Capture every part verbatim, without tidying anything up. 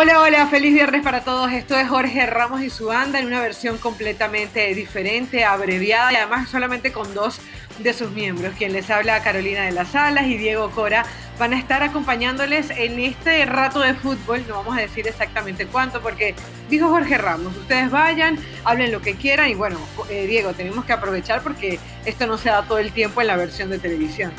Hola, hola, feliz viernes para todos. Esto es Jorge Ramos y su banda en una versión completamente diferente, abreviada y además solamente con dos de sus miembros. Quien les habla, Carolina de las Alas y Diego Cora, van a estar acompañándoles en este rato de fútbol. No vamos a decir exactamente cuánto porque dijo Jorge Ramos, ustedes vayan, hablen lo que quieran y bueno, eh, Diego, tenemos que aprovechar porque esto no se da todo el tiempo en la versión de televisión.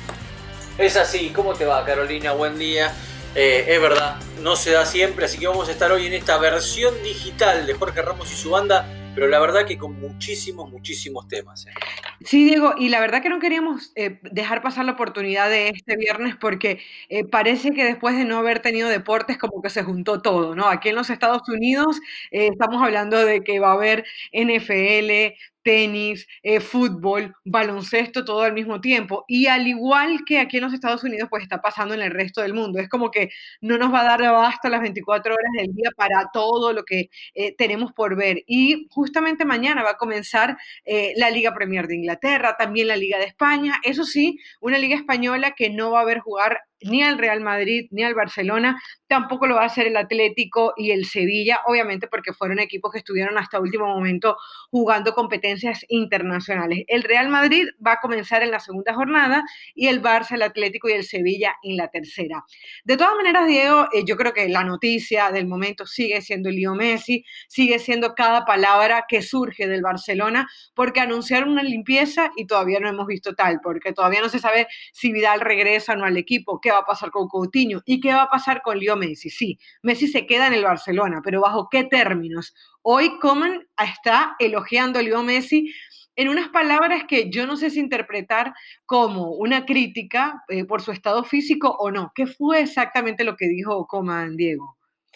Es así, ¿cómo te va, Carolina? Buen día. Eh, es verdad, no se da siempre, así que vamos a estar hoy en esta versión digital de Jorge Ramos y su banda, pero la verdad que con muchísimos, muchísimos temas. ¿eh? Sí, Diego, y la verdad que no queríamos eh, dejar pasar la oportunidad de este viernes porque eh, parece que después de no haber tenido deportes como que se juntó todo, ¿no? Aquí en los Estados Unidos eh, estamos hablando de que va a haber N F L, tenis, eh, fútbol, baloncesto, todo al mismo tiempo. Y al igual que aquí en los Estados Unidos, pues está pasando en el resto del mundo. Es como que no nos va a dar abasto las veinticuatro horas del día para todo lo que eh, tenemos por ver. Y justamente mañana va a comenzar eh, la Liga Premier de Inglaterra, también la Liga de España. Eso sí, una Liga Española que no va a ver jugar ni al Real Madrid ni al Barcelona, tampoco lo va a hacer el Atlético y el Sevilla, obviamente porque fueron equipos que estuvieron hasta último momento jugando competencias internacionales. El Real Madrid va a comenzar en la segunda jornada y el Barça, el Atlético y el Sevilla en la tercera. De todas maneras, Diego, eh, yo creo que la noticia del momento sigue siendo Leo Messi, sigue siendo cada palabra que surge del Barcelona, porque anunciaron una limpieza y todavía no hemos visto tal, porque todavía no se sabe si Vidal regresa o no al equipo, qué va a pasar con Coutinho y qué va a pasar con Leo Messi. Sí, Messi se queda en el Barcelona, pero ¿bajo qué términos? Hoy Koeman está elogiando a Leo Messi en unas palabras que yo no sé si interpretar como una crítica eh, por su estado físico o no. ¿Qué fue exactamente lo que dijo Koeman, Diego?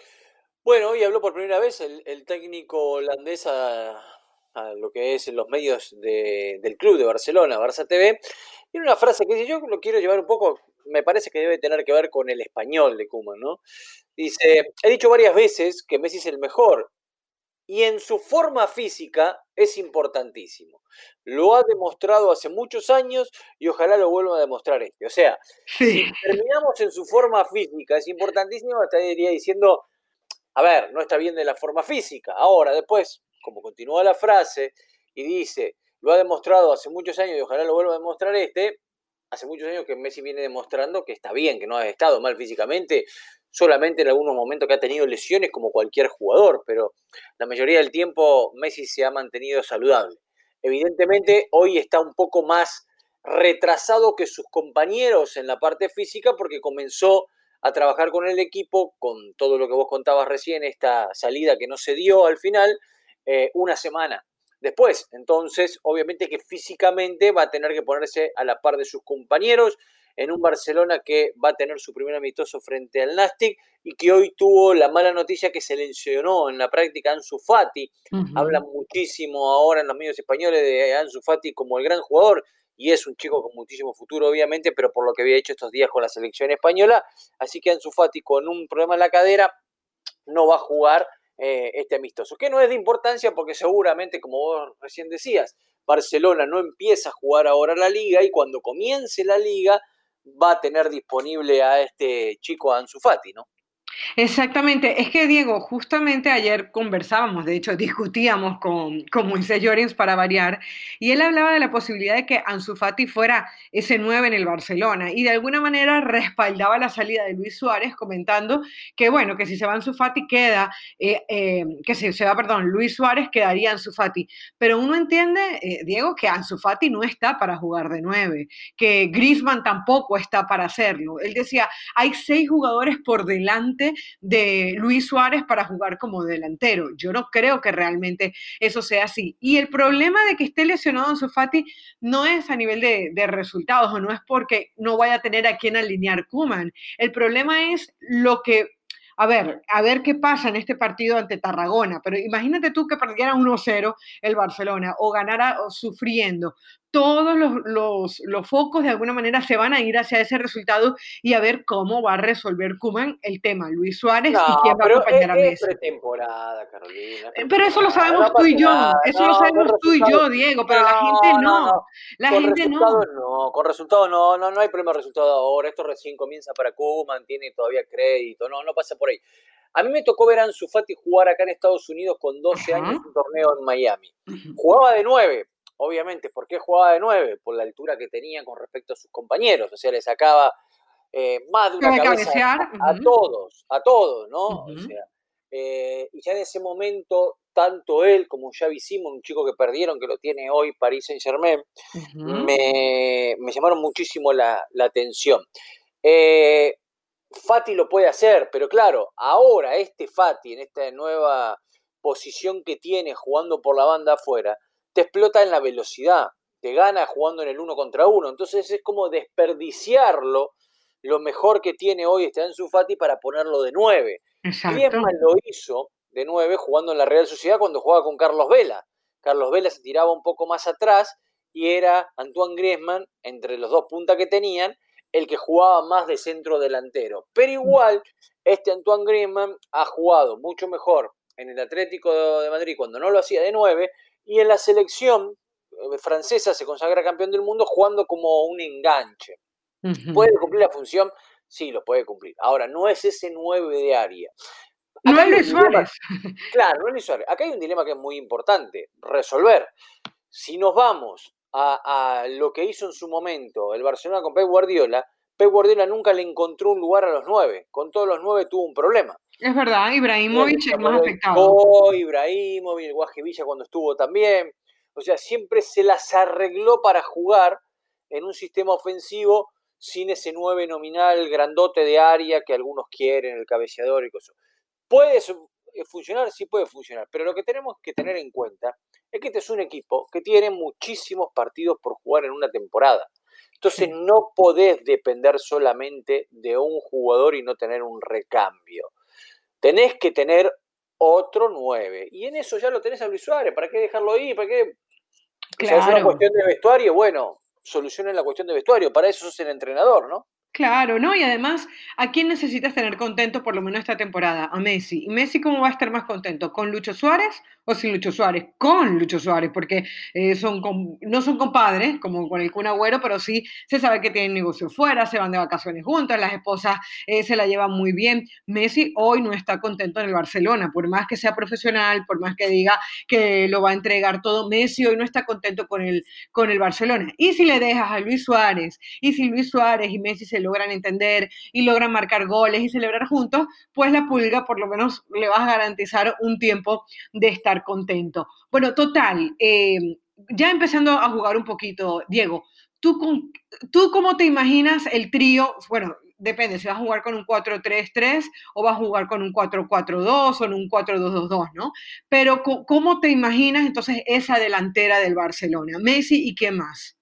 Bueno, hoy habló por primera vez el, el técnico holandés a, a lo que es en los medios de, del club de Barcelona, Barça T V, y una frase que dice, yo lo quiero llevar un poco, me parece que debe tener que ver con el español de Koeman, ¿no? Dice, he dicho varias veces que Messi es el mejor, y en su forma física es importantísimo. Lo ha demostrado hace muchos años y ojalá lo vuelva a demostrar este. O sea, Sí. si terminamos en su forma física, es importantísimo, estaría diciendo, a ver, no está bien de la forma física. Ahora, después, como continúa la frase y dice, lo ha demostrado hace muchos años y ojalá lo vuelva a demostrar este, hace muchos años que Messi viene demostrando que está bien, que no ha estado mal físicamente, solamente en algunos momentos que ha tenido lesiones como cualquier jugador, pero la mayoría del tiempo Messi se ha mantenido saludable. Evidentemente, hoy está un poco más retrasado que sus compañeros en la parte física porque comenzó a trabajar con el equipo, con todo lo que vos contabas recién, esta salida que no se dio al final, eh, una semana después. Entonces, obviamente que físicamente va a tener que ponerse a la par de sus compañeros en un Barcelona que va a tener su primer amistoso frente al Nastic y que hoy tuvo la mala noticia que se lesionó en la práctica Ansu Fati. Uh-huh. Hablan muchísimo ahora en los medios españoles de Ansu Fati como el gran jugador y es un chico con muchísimo futuro, obviamente, pero por lo que había hecho estos días con la selección española. Así que Ansu Fati, con un problema en la cadera, no va a jugar eh, este amistoso, que no es de importancia porque seguramente, como vos recién decías, Barcelona no empieza a jugar ahora la Liga y cuando comience la Liga va a tener disponible a este chico Ansu Fati, ¿no? Exactamente, es que Diego, justamente ayer conversábamos, de hecho discutíamos con, con Moisés Llorens para variar, y él hablaba de la posibilidad de que Ansu Fati fuera ese nueve en el Barcelona, y de alguna manera respaldaba la salida de Luis Suárez, comentando que bueno, que si se va Ansu Fati queda, eh, eh, que si se va, perdón, Luis Suárez quedaría Ansu Fati, pero uno entiende, eh, Diego, que Ansu Fati no está para jugar de nueve, que Griezmann tampoco está para hacerlo, él decía, hay seis jugadores por delante de Luis Suárez para jugar como delantero. Yo no creo que realmente eso sea así. Y el problema de que esté lesionado Ansu Fati no es a nivel de, de resultados o no es porque no vaya a tener a quien alinear Koeman. El problema es lo que a ver, a ver qué pasa en este partido ante Tarragona, pero imagínate tú que perdiera uno cero el Barcelona o ganara o sufriendo. Todos los, los, los, focos de alguna manera se van a ir hacia ese resultado y a ver cómo va a resolver Koeman el tema, Luis Suárez No, y quién va a pero es, acompañar a es Messi. pretemporada, Carolina, es Pero eso lo pretemporada, sabemos no tú pasa y yo, nada, eso lo no, con sabemos tú y resultados, yo, Diego, pero la gente no, no, no, no, la con gente resultados no. no, con resultados no, no, no hay problema de resultado ahora, esto recién comienza para Koeman, tiene todavía crédito, no, no pasa por ahí. A mí me tocó ver a Ansu Fati jugar acá en Estados Unidos con doce Ajá. años un torneo en Miami. Ujú. Jugaba de nueve, obviamente. ¿Por qué jugaba de nueve? Por la altura que tenía con respecto a sus compañeros. O sea, le sacaba eh, más de una Sabe cabeza cabecear. a, a Ujú, todos, a todos, ¿no? O ujú, sea, eh, y ya en ese momento, tanto él como Xavi Simons, un chico que perdieron, que lo tiene hoy Paris Saint-Germain, ujú. me, me llamaron muchísimo la, la atención. Eh, Fati lo puede hacer, pero claro, ahora este Fati, en esta nueva posición que tiene jugando por la banda afuera, te explota en la velocidad, te gana jugando en el uno contra uno. Entonces es como desperdiciarlo, lo mejor que tiene hoy este Ansu Fati para ponerlo de nueve. Exacto. Griezmann lo hizo de nueve jugando en la Real Sociedad cuando jugaba con Carlos Vela. Carlos Vela se tiraba un poco más atrás y era Antoine Griezmann, entre los dos puntas que tenían, el que jugaba más de centro delantero. Pero igual, este Antoine Griezmann ha jugado mucho mejor en el Atlético de Madrid cuando no lo hacía de nueve y en la selección francesa se consagra campeón del mundo jugando como un enganche. Ujú. ¿Puede cumplir la función? Sí, lo puede cumplir. Ahora, no es ese nueve de área. No Acá es hay un Luis dilema, Suárez. claro, no es necesario. Acá hay un dilema que es muy importante resolver. Si nos vamos a, a lo que hizo en su momento el Barcelona con Pep Guardiola, Pep Guardiola nunca le encontró un lugar a los nueve. Con todos los nueve tuvo un problema. Es verdad, Ibrahimovic el más afectado. Go, Ibrahimovic, el Guaje Villa cuando estuvo también. O sea, siempre se las arregló para jugar en un sistema ofensivo sin ese nueve nominal grandote de área que algunos quieren, el cabeceador y cosas. ¿Puede funcionar? Sí puede funcionar, pero lo que tenemos que tener en cuenta es que este es un equipo que tiene muchísimos partidos por jugar en una temporada. Entonces Sí. no podés depender solamente de un jugador y no tener un recambio. Tenés que tener otro nueve. Y en eso ya lo tenés a Luis Suárez. ¿Para qué dejarlo ahí? ¿Para qué? O sea, es una Claro. cuestión de vestuario. Bueno, solucionen la cuestión de vestuario. Para eso sos el entrenador, ¿no? Claro, ¿no? Y además, ¿a quién necesitas tener contento por lo menos esta temporada? A Messi. ¿Y Messi cómo va a estar más contento? ¿Con Lucho Suárez o sin Lucho Suárez? Con Lucho Suárez, porque eh, son com- no son compadres, como con el Kun Agüero, pero sí se sabe que tienen negocio fuera, se van de vacaciones juntas, las esposas eh, se la llevan muy bien. Messi hoy no está contento en el Barcelona, por más que sea profesional, por más que diga que lo va a entregar todo, Messi hoy no está contento con el, con el Barcelona. Y si le dejas a Luis Suárez, y si Luis Suárez y Messi se logran entender y logran marcar goles y celebrar juntos, pues la Pulga por lo menos le vas a garantizar un tiempo de estar contento. Bueno, total, eh, ya empezando a jugar un poquito, Diego, ¿tú, con, ¿tú cómo te imaginas el trío? Bueno, depende si vas a jugar con un cuatro tres tres o vas a jugar con un cuatro cuatro dos o en un cuatro dos dos dos, ¿no? Pero ¿cómo te imaginas entonces esa delantera del Barcelona? Messi y qué más.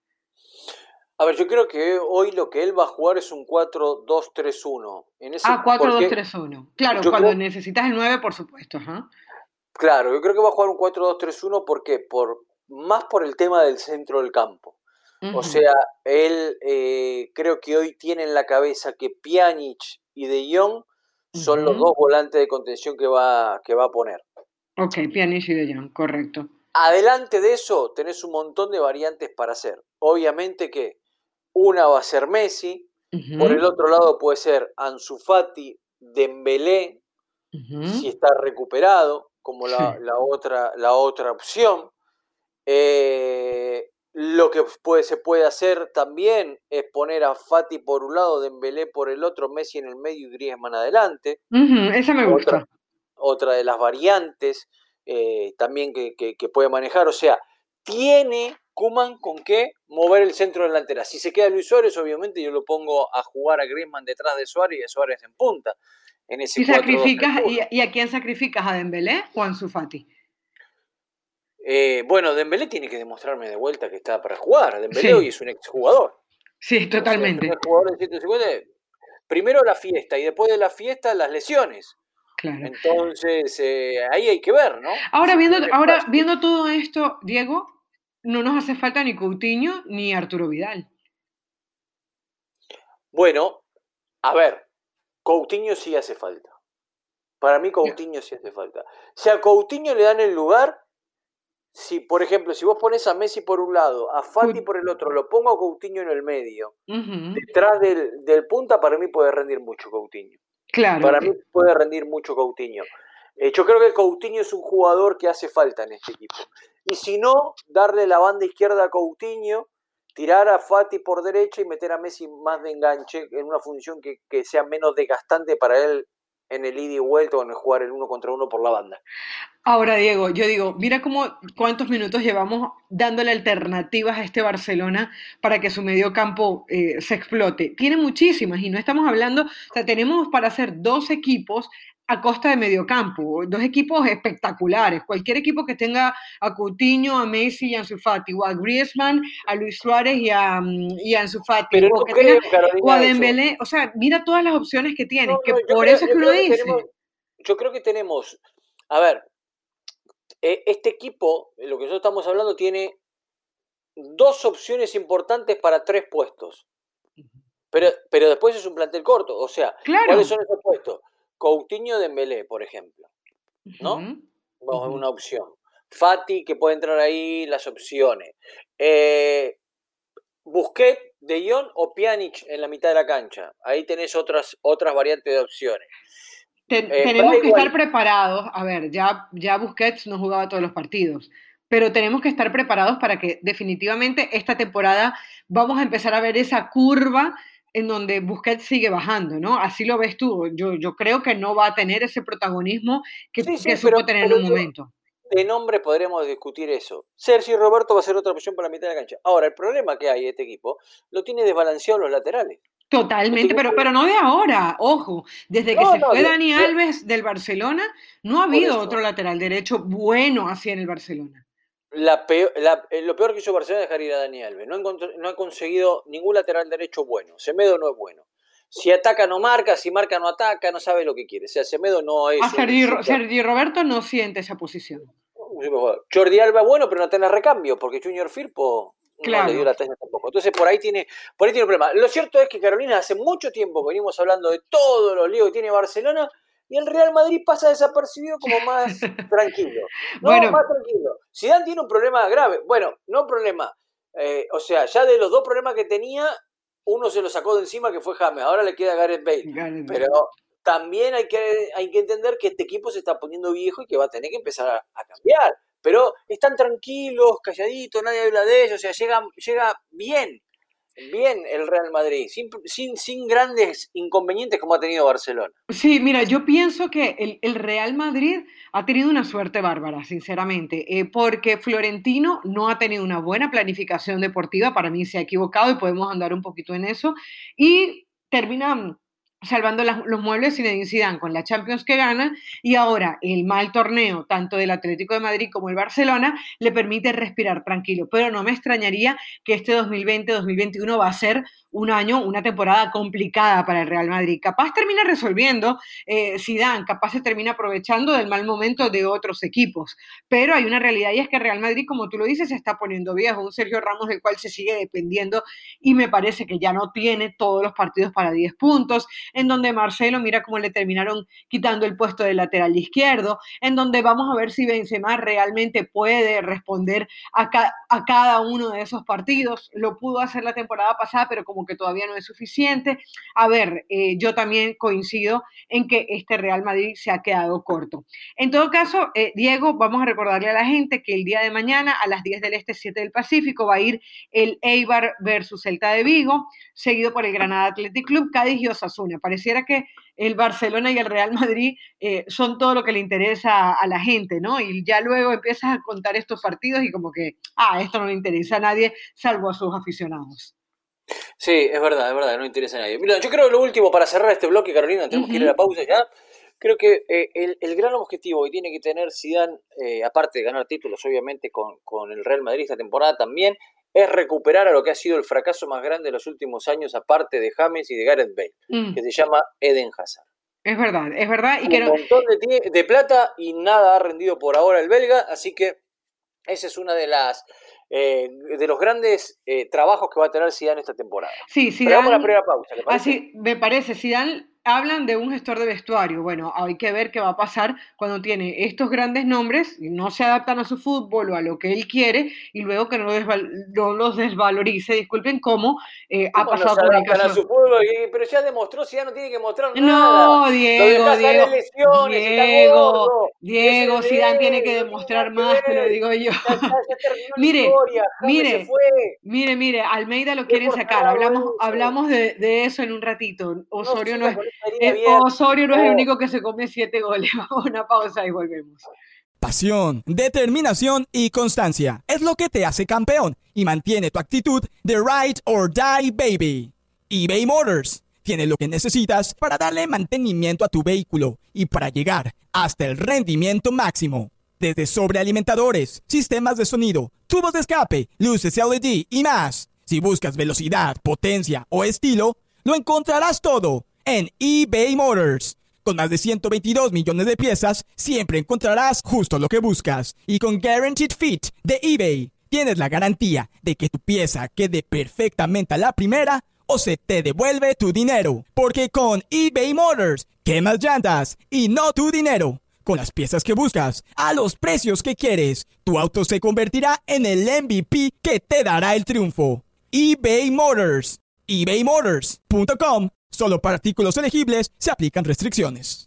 A ver, yo creo que hoy lo que él va a jugar es un cuatro dos tres uno. En ese, Ah, cuatro dos porque tres uno. Claro, yo cuando creo, necesitas el nueve, por supuesto. Ajá. claro, yo creo que va a jugar un cuatro dos tres uno porque por, más por el tema del centro del campo. O Ujú, sea, él eh, creo que hoy tiene en la cabeza que Pjanic y De Jong son los ujú. dos volantes de contención que va, que va a poner. Ok, Pjanic y De Jong, correcto. Adelante de eso tenés un montón de variantes para hacer. Obviamente que una va a ser Messi, por el Ujú, otro lado puede ser Ansu Fati, Dembélé, si ujú. está recuperado, como la, Sí. la otra, la otra opción. Eh, lo que puede, se puede hacer también es poner a Fati por un lado, Dembélé por el otro, Messi en el medio y Griezmann adelante. Ujú, esa me Otra, gusta. otra de las variantes eh, también que, que, que, puede manejar. O sea, tiene Kuman con qué mover el centro delantera. Si se queda Luis Suárez, obviamente yo lo pongo a jugar a Griezmann detrás de Suárez y a Suárez en punta, en ese ¿Y cuatro dos tres sacrificas, y, uno. y a quién sacrificas? ¿A Dembélé o a Ansu Fati? Eh, bueno, Dembélé tiene que demostrarme de vuelta que está para jugar. Dembélé hoy Sí, es un exjugador. sí, O sea, es un totalmente. exjugador de ciento cincuenta. Primero la fiesta y después de la fiesta las lesiones. Claro. Entonces, eh, ahí hay que ver, ¿no? Ahora Si viendo, tiene ahora espacio. viendo todo esto, Diego, no nos hace falta ni Coutinho ni Arturo Vidal. Bueno, a ver, Coutinho sí hace falta. Para mí Coutinho sí hace falta. Si a Coutinho le dan el lugar, si por ejemplo, si vos pones a Messi por un lado, a Fati Cou- por el otro, lo pongo a Coutinho en el medio, Ujú. detrás del, del punta, para mí puede rendir mucho Coutinho. Claro. Para mí puede rendir mucho Coutinho. Eh, yo creo que Coutinho es un jugador que hace falta en este equipo. Y si no, darle la banda izquierda a Coutinho, tirar a Fati por derecha y meter a Messi más de enganche en una función que, que sea menos desgastante para él en el ida y vuelta o en el jugar el uno contra uno por la banda. Ahora, Diego, yo digo, mira cómo cuántos minutos llevamos dándole alternativas a este Barcelona para que su medio campo eh, se explote. Tiene muchísimas y no estamos hablando, o sea, tenemos para hacer dos equipos a costa de medio campo, dos equipos espectaculares. Cualquier equipo que tenga a Coutinho, a Messi y a Ansu Fati, o a Griezmann, a Luis Suárez y a, mm, y a Ansu Fati, Pero o no que tenga, creo, o a Carolina, eso. Dembélé, o sea, mira todas las opciones que No, tienes, que no, yo por creo, eso es yo que uno creo que tenemos, dice, yo creo que tenemos, a ver, eh, este equipo, lo que nosotros estamos hablando, tiene dos opciones importantes para tres puestos. Pero, pero después es un plantel corto. O sea, ¿cuáles claro. son esos puestos? Coutinho Dembélé, por ejemplo, ¿no? Ujú, Vamos a ver ujú. una opción. Fati, que puede entrar ahí, las opciones. Eh, Busquets, De Jong o Pjanic en la mitad de la cancha. Ahí tenés otras, otras variantes de opciones. Ten- Eh, tenemos que estar Braithwaite, preparados. A ver, ya, ya Busquets no jugaba todos los partidos, pero tenemos que estar preparados para que definitivamente esta temporada vamos a empezar a ver esa curva en donde Busquets sigue bajando, ¿no? Así lo ves tú. Yo, yo creo que no va a tener ese protagonismo que, sí, que sí, supo pero, tener en pero un yo, momento. de nombre podremos discutir eso. Sergi Roberto va a ser otra opción para la mitad de la cancha. Ahora, el problema que hay este equipo lo tiene desbalanceado los laterales. Este Totalmente, pero, equipo, pero no de ahora, ojo, desde que no, se no, fue de- Dani de- Alves del Barcelona, no ha por habido otro eso. lateral derecho bueno así en el Barcelona. La peor- la- eh, lo peor que hizo Barcelona es dejar ir a Dani Alves. No, encontró- no ha conseguido ningún lateral derecho bueno. Semedo no es bueno. Si ataca no marca, si marca no ataca, no sabe lo que quiere. O sea, Semedo no A es un Sergi, super. Sergi Roberto no siente esa posición. un superjugador. Jordi Alba es bueno, pero no tiene recambio, porque Junior Firpo no le dio Claro. la talla tampoco. Entonces por ahí tiene, por ahí tiene un problema. Lo cierto es que Carolina hace mucho tiempo que venimos hablando de todos los líos que tiene Barcelona y el Real Madrid pasa desapercibido como más tranquilo. No, Bueno, más tranquilo. Zidane tiene un problema grave. Bueno, no problema. Eh, o sea, ya de los dos problemas que tenía, uno se lo sacó de encima que fue James. Ahora le queda Gareth Bale. Gareth Pero Bale. también hay que, hay que entender que este equipo se está poniendo viejo y que va a tener que empezar a, a cambiar. Pero están tranquilos, calladitos, nadie habla de ellos, o sea, llega, llega bien, bien el Real Madrid, sin, sin, sin grandes inconvenientes como ha tenido Barcelona. Sí, mira, yo pienso que el, el Real Madrid ha tenido una suerte bárbara, sinceramente, eh, porque Florentino no ha tenido una buena planificación deportiva, para mí se ha equivocado y podemos andar un poquito en eso, y termina salvando las- los muebles Zinedine Zidane con la Champions que gana y ahora el mal torneo tanto del Atlético de Madrid como el Barcelona le permite respirar tranquilo, pero no me extrañaría que este dos mil veinte-dos mil veintiuno va a ser un año, una temporada complicada para el Real Madrid. Capaz termina resolviendo eh, Zidane, capaz se termina aprovechando del mal momento de otros equipos, pero hay una realidad y es que Real Madrid, como tú lo dices, se está poniendo viejo, un Sergio Ramos del cual se sigue dependiendo y me parece que ya no tiene todos los partidos para diez puntos, en donde Marcelo, mira cómo le terminaron quitando el puesto de lateral izquierdo, en donde vamos a ver si Benzema realmente puede responder a, ca a cada uno de esos partidos. Lo pudo hacer la temporada pasada, pero como que todavía no es suficiente. A ver, eh, yo también coincido en que este Real Madrid se ha quedado corto. En todo caso, eh, Diego, vamos a recordarle a la gente que el día de mañana a las diez del Este, siete del Pacífico va a ir el Eibar versus Celta de Vigo, seguido por el Granada Athletic Club, Cádiz y Osasuna. Pareciera que el Barcelona y el Real Madrid eh, son todo lo que le interesa a, a la gente, ¿no? Y ya luego empiezas a contar estos partidos y como que, ah, esto no le interesa a nadie salvo a sus aficionados. Sí, es verdad, es verdad, no interesa a nadie. Mira, yo creo que lo último para cerrar este bloque, Carolina, Uh tenemos que ir a la -huh. pausa ya. Creo que eh, el, el, gran objetivo que tiene que tener Zidane, eh, aparte de ganar títulos, obviamente, con, con el Real Madrid esta temporada también, es recuperar a lo que ha sido el fracaso más grande de los últimos años, aparte de James y de Gareth Bale, Mm. que se llama Eden Hazard. Es verdad, es verdad. Y que Un no, montón de, de plata y nada ha rendido por ahora el belga, así que esa es una de las eh, de los grandes eh, trabajos que va a tener Zidane esta temporada. sí, Pero vamos a la Zidane, primera pausa, ¿le parece? así me parece, Zidane hablan de un gestor de vestuario. Bueno, hay que ver qué va a pasar cuando tiene estos grandes nombres y no se adaptan a su fútbol o a lo que él quiere y luego que no, desval no los desvalorice, disculpen, como eh, ha ¿Cómo no pasado se con el adaptan a caso. su fútbol? Pero ya demostró, si ya no tiene que mostrar nada. No, Lo Diego, dejás Diego, en lesiones, está Diego, gordo. Y ese es Diego, el de Zidane tiene él, que no tiene nada demostrar que más, te lo ver. digo yo. Ya está, ya terminó la Mire, historia. James se mire, fue. mire, mire, Almeida lo Dé quieren por sacar. cerrado Hablamos, eso. hablamos de, de eso en un ratito. No Osorio no siga es, con esta herida es- abierta, por Osorio no es el favor. único que se come siete goles. Vamos a una pausa y volvemos. Pasión, determinación y constancia es lo que te hace campeón y mantiene tu actitud de ride or die, baby. eBay Motors tiene lo que necesitas para darle mantenimiento a tu vehículo y para llegar hasta el rendimiento máximo. Desde sobrealimentadores, sistemas de sonido, tubos de escape, luces L E D y más. Si buscas velocidad, potencia o estilo, lo encontrarás todo en eBay Motors. Con más de ciento veintidós millones de piezas, siempre encontrarás justo lo que buscas. Y con Guaranteed Fit de eBay, tienes la garantía de que tu pieza quede perfectamente a la primera o se te devuelve tu dinero. Porque con eBay Motors, quemas llantas y no tu dinero. Con las piezas que buscas, a los precios que quieres, tu auto se convertirá en el M V P que te dará el triunfo. eBay Motors. ebay motors punto com. Solo para artículos elegibles se aplican restricciones.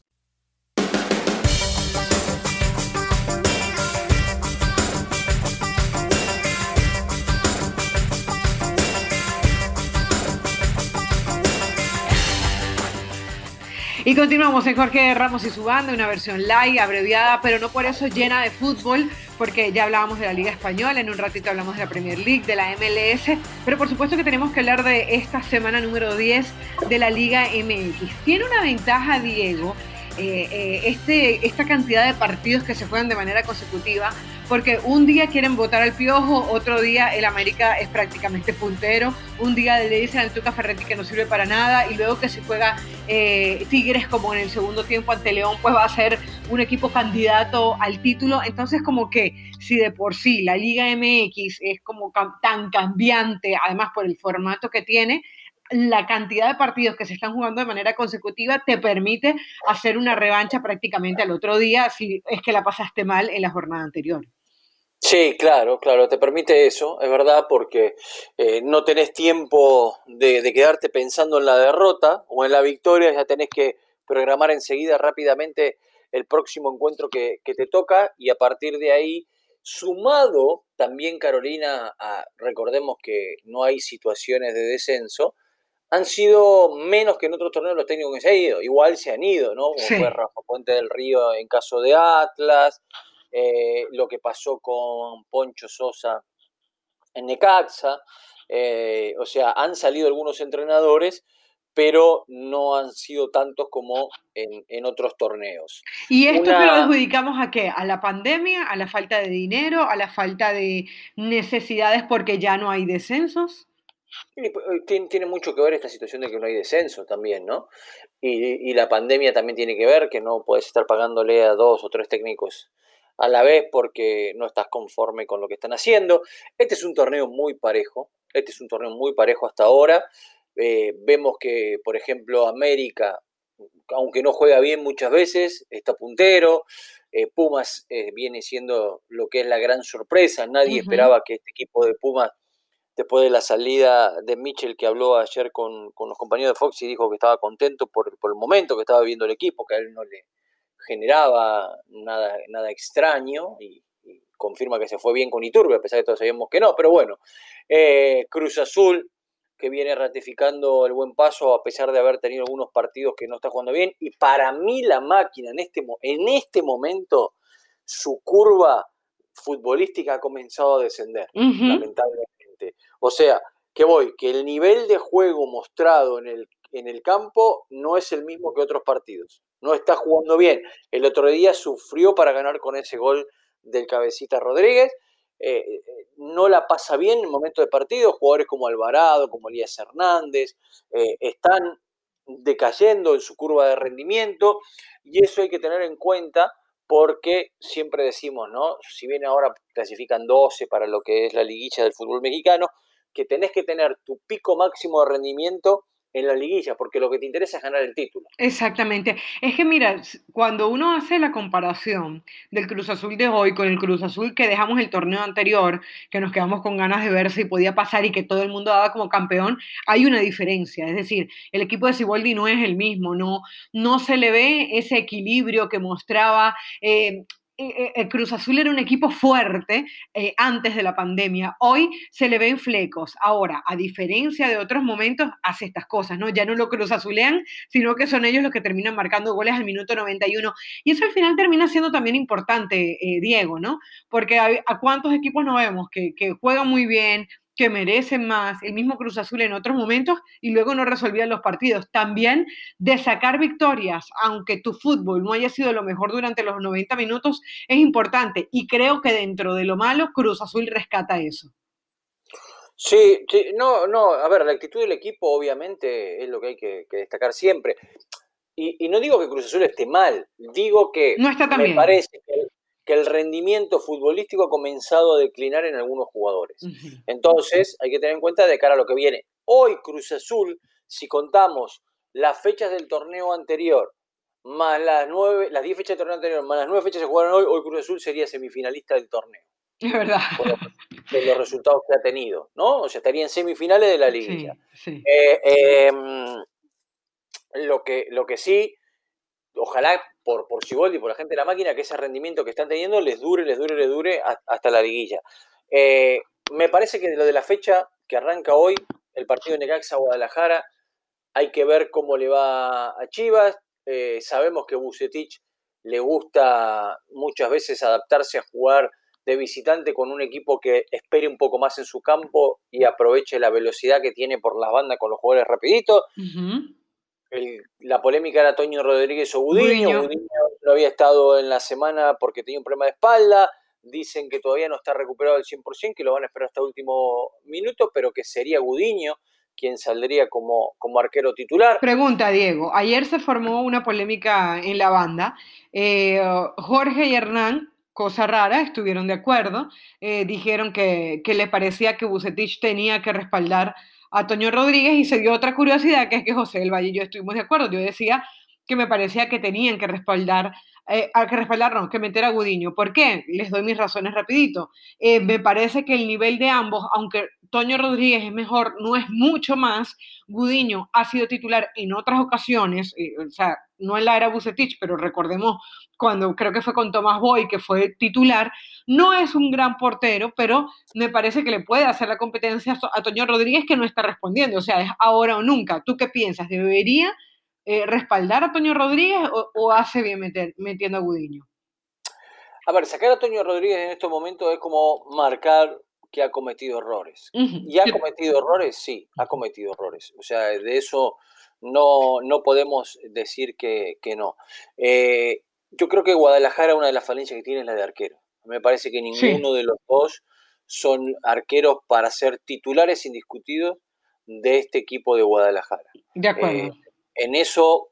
Y continuamos en Jorge Ramos y su banda, una versión light, abreviada, pero no por eso llena de fútbol, porque ya hablábamos de la Liga Española, en un ratito hablamos de la Premier League, de la M L S, pero por supuesto que tenemos que hablar de esta semana número diez de la Liga M X. Tiene una ventaja, Diego, eh, eh, este, esta cantidad de partidos que se juegan de manera consecutiva, porque un día quieren votar al Piojo, otro día el América es prácticamente puntero, un día le dicen al Tuca Ferretti que no sirve para nada, y luego que se juega eh, Tigres como en el segundo tiempo ante León, pues va a ser un equipo candidato al título. Entonces, como que si de por sí la Liga M X es como tan cambiante, además por el formato que tiene, la cantidad de partidos que se están jugando de manera consecutiva te permite hacer una revancha prácticamente al otro día si es que la pasaste mal en la jornada anterior. Sí, claro, claro, te permite eso, es verdad, porque eh, no tenés tiempo de, de quedarte pensando en la derrota o en la victoria, ya tenés que programar enseguida rápidamente el próximo encuentro que, que te toca, y a partir de ahí, sumado también, Carolina, a, recordemos que no hay situaciones de descenso, han sido menos que en otros torneos los técnicos que se han ido, igual se han ido, ¿no? Como Sí. fue Rafa Puente del Río en caso de Atlas, eh, lo que pasó con Poncho Sosa en Necaxa, eh, o sea, han salido algunos entrenadores, pero no han sido tantos como en, en otros torneos. ¿Y esto Una... que lo adjudicamos a qué? ¿A la pandemia? ¿A la falta de dinero? ¿A la falta de necesidades porque ya no hay descensos? Tiene, tiene mucho que ver esta situación de que no hay descenso también, ¿no? Y, y la pandemia también tiene que ver que no puedes estar pagándole a dos o tres técnicos a la vez porque no estás conforme con lo que están haciendo. Este es un torneo muy parejo, este es un torneo muy parejo hasta ahora. Eh, vemos que, por ejemplo, América, aunque no juega bien muchas veces, está puntero. Eh, Pumas eh, viene siendo lo que es la gran sorpresa. Nadie uh-huh. esperaba que este equipo de Pumas, después de la salida de Mitchell, que habló ayer con, con los compañeros de Fox y dijo que estaba contento por, por el momento que estaba viviendo el equipo, que a él no le generaba nada, nada extraño, y, y confirma que se fue bien con Iturbe, a pesar de que todos sabíamos que no, pero bueno, eh, Cruz Azul, que viene ratificando el buen paso a pesar de haber tenido algunos partidos que no está jugando bien, y para mí la máquina en este, en este momento, su curva futbolística ha comenzado a descender, uh-huh. lamentablemente. O sea, que voy, que el nivel de juego mostrado en el, en el campo no es el mismo que otros partidos. No está jugando bien. El otro día sufrió para ganar con ese gol del Cabecita Rodríguez. Eh, no la pasa bien en momentos de partido. Jugadores como Alvarado, como Elías Hernández, eh, están decayendo en su curva de rendimiento, y eso hay que tener en cuenta porque siempre decimos, ¿no? Si bien ahora clasifican doce para lo que es la liguilla del fútbol mexicano, que tenés que tener tu pico máximo de rendimiento en la liguilla, porque lo que te interesa es ganar el título. Exactamente. Es que mira, s- cuando uno hace la comparación del Cruz Azul de hoy con el Cruz Azul que dejamos el torneo anterior, que nos quedamos con ganas de ver si podía pasar y que todo el mundo daba como campeón, hay una diferencia. Es decir, el equipo de Siboldi no es el mismo, no, no se le ve ese equilibrio que mostraba. eh, eh, eh, el Cruz Azul era un equipo fuerte eh, antes de la pandemia. Hoy se le ven flecos. Ahora, a diferencia de otros momentos, hace estas cosas, ¿no? Ya no lo Cruz Azulean, sino que son ellos los que terminan marcando goles al minuto noventa y uno. Y eso al final termina siendo también importante, eh, Diego, ¿no? Porque a, a, cuántos equipos no vemos que, que juegan muy bien, que merecen más, el mismo Cruz Azul en otros momentos y luego no resolvían los partidos. También de sacar victorias, aunque tu fútbol no haya sido lo mejor durante los noventa minutos, es importante y creo que dentro de lo malo, Cruz Azul rescata eso. Sí, sí, no, no, a ver, la actitud del equipo obviamente es lo que hay que, que destacar siempre. Y, y no digo que Cruz Azul esté mal, digo que No está tan me bien. parece que el, que el rendimiento futbolístico ha comenzado a declinar en algunos jugadores. Uh-huh. Entonces, hay que tener en cuenta de cara a lo que viene. Hoy Cruz Azul, si contamos las fechas del torneo anterior, más las nueve, las diez fechas del torneo anterior, más las nueve fechas que se jugaron hoy, hoy Cruz Azul sería semifinalista del torneo. Es verdad. Por los, de los resultados que ha tenido, ¿no? O sea, estaría en semifinales de la liguilla. Sí, sí. Eh, eh, lo, que, lo que sí, ojalá por, por Siboldi y por la gente de la máquina, que ese rendimiento que están teniendo les dure, les dure, les dure hasta la liguilla. Eh, me parece que lo de la fecha que arranca hoy, el partido de Necaxa-Guadalajara, hay que ver cómo le va a Chivas. Eh, sabemos que Vucetich le gusta muchas veces adaptarse a jugar de visitante con un equipo que espere un poco más en su campo y aproveche la velocidad que tiene por las bandas con los jugadores rapiditos. Uh-huh. El, la polémica era Toño Rodríguez o Gudiño. Gudiño. Gudiño no había estado en la semana porque tenía un problema de espalda. Dicen que todavía no está recuperado al cien por ciento, que lo van a esperar hasta el último minuto, pero que sería Gudiño quien saldría como, como arquero titular. Pregunta, Diego. Ayer se formó una polémica en la banda. Eh, Jorge y Hernán, cosa rara, estuvieron de acuerdo. Eh, dijeron que, que le parecía que Vucetich tenía que respaldar a Toño Rodríguez y se dio otra curiosidad, que es que José del Valle y yo estuvimos de acuerdo. Yo decía que me parecía que tenían que respaldar, eh, a que respaldar, no, que meter a Gudiño. ¿Por qué? Les doy mis razones rapidito. Eh, me parece que el nivel de ambos, aunque Toño Rodríguez es mejor, no es mucho más. Gudiño ha sido titular en otras ocasiones, eh, o sea, no en la era Vucetich, pero recordemos cuando creo que fue con Tomás Boy, que fue titular. No es un gran portero, pero me parece que le puede hacer la competencia a Toño Rodríguez, que no está respondiendo, o sea, es ahora o nunca. ¿Tú qué piensas? ¿Debería eh, respaldar a Toño Rodríguez o, o hace bien meter, metiendo a Gudiño? A ver, sacar a Toño Rodríguez en estos momentos es como marcar que ha cometido errores. Uh-huh. ¿Y ha cometido errores? Sí, ha cometido errores. O sea, de eso no, no podemos decir que, que no. Eh, yo creo que Guadalajara, una de las falencias que tiene es la de arquero. Me parece que ninguno sí. de los dos son arqueros para ser titulares indiscutidos de este equipo de Guadalajara. De acuerdo. Eh, en eso,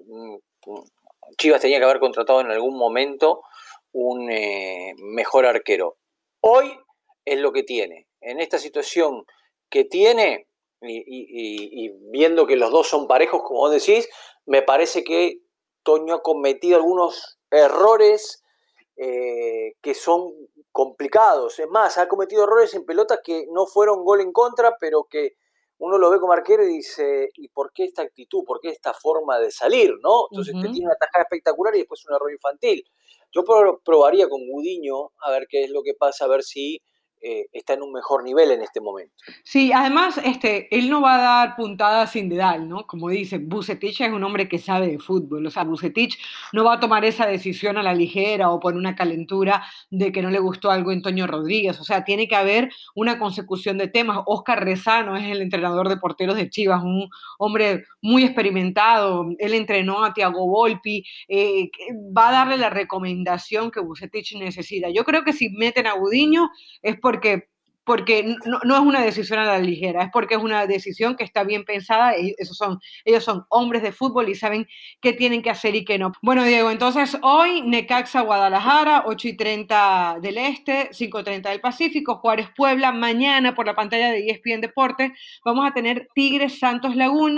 Chivas tenía que haber contratado en algún momento un eh, mejor arquero. Hoy es lo que tiene. En esta situación que tiene, y, y, y viendo que los dos son parejos, como vos decís, me parece que Toño ha cometido algunos errores eh, que son complicados. Es más, ha cometido errores en pelotas que no fueron gol en contra, pero que uno lo ve como arquero y dice, ¿y por qué esta actitud? ¿Por qué esta forma de salir? ¿No? Entonces uh-huh. te tiene una tajada espectacular y después un error infantil. Yo probaría con Gudiño a ver qué es lo que pasa, a ver si eh, está en un mejor nivel en este momento. Sí, además, este, él no va a dar puntadas sin dedal, ¿no? Como dice, Vucetich es un hombre que sabe de fútbol, o sea, Vucetich no va a tomar esa decisión a la ligera o por una calentura de que no le gustó algo en Toño Rodríguez, o sea, tiene que haber una consecución de temas. Óscar Rezano es el entrenador de porteros de Chivas, un hombre muy experimentado, él entrenó a Thiago Volpi, eh, va a darle la recomendación que Vucetich necesita. Yo creo que si meten a Gudiño es porque porque no, no es una decisión a la ligera, es porque es una decisión que está bien pensada. Esos son, ellos son hombres de fútbol y saben qué tienen que hacer y qué no. Bueno, Diego, entonces hoy Necaxa Guadalajara, ocho y treinta del Este, cinco y treinta del Pacífico, Juárez Puebla. Mañana por la pantalla de E S P N Deportes vamos a tener Tigres Santos Laguna,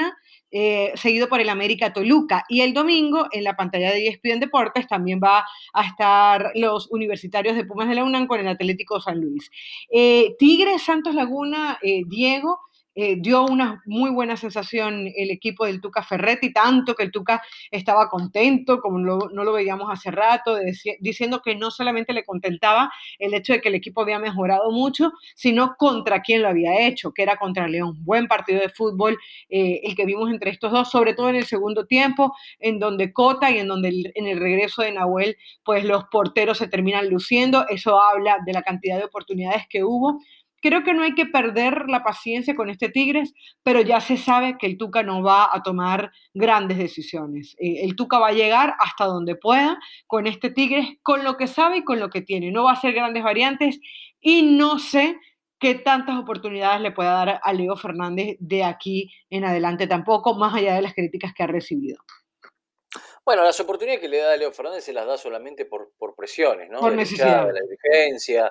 eh, seguido por el América Toluca. Y el domingo, en la pantalla de E S P N Deportes, también va a estar los universitarios de Pumas de la UNAM con el Atlético San Luis. Eh, Tigres Santos Laguna, eh, Diego, Eh, dio una muy buena sensación el equipo del Tuca Ferretti, tanto que el Tuca estaba contento, como lo, no lo veíamos hace rato, de, diciendo que no solamente le contentaba el hecho de que el equipo había mejorado mucho, sino contra quién lo había hecho, que era contra León. Buen partido de fútbol eh, el que vimos entre estos dos, sobre todo en el segundo tiempo, en donde Cota y en donde el, en el regreso de Nahuel, pues los porteros se terminan luciendo. Eso habla de la cantidad de oportunidades que hubo. Creo que no hay que perder la paciencia con este Tigres, pero ya se sabe que el Tuca no va a tomar grandes decisiones. Eh, el Tuca va a llegar hasta donde pueda con este Tigres, con lo que sabe y con lo que tiene. No va a hacer grandes variantes y no sé qué tantas oportunidades le pueda dar a Leo Fernández de aquí en adelante tampoco, más allá de las críticas que ha recibido. Bueno, las oportunidades que le da a Leo Fernández se las da solamente por, por presiones, ¿no? Por de necesidad. De la dirigencia.